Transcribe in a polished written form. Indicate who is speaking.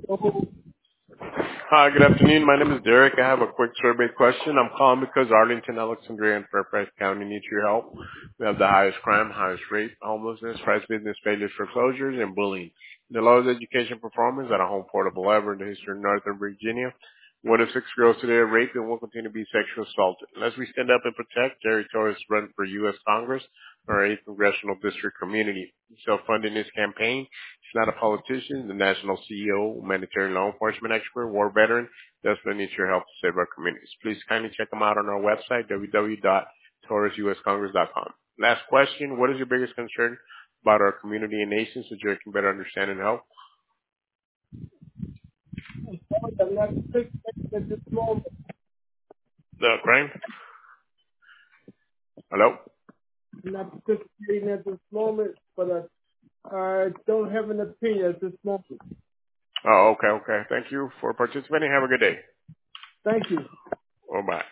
Speaker 1: Oh,
Speaker 2: Hi, good afternoon. My name is Derek. I have a quick survey question. I'm calling because Arlington, Alexandria, and Fairfax County need your help. We have the highest crime, highest rate, homelessness, price business failures, foreclosures, and bullying. The lowest education performance at a home portable ever in the history of Northern Virginia. One of six girls today are raped and will continue to be sexually assaulted. Unless we stand up and protect, Jerry Torres run for U.S. Congress or a congressional district community. Self-funding this campaign. He's not a politician, the national CEO, humanitarian law enforcement expert, war veteran. Desperately needs your help to save our communities. Please kindly check him out on our website, www.torresuscongress.com. Last question, what is your biggest concern about our community and nation so Jerry can better understand and help?
Speaker 1: I'm not participating at this moment.
Speaker 2: The crime? Hello?
Speaker 1: I'm not participating at this moment, but I don't have an opinion at this moment.
Speaker 2: Oh, okay. Thank you for participating. Have a good day.
Speaker 1: Thank you.
Speaker 2: Bye-bye.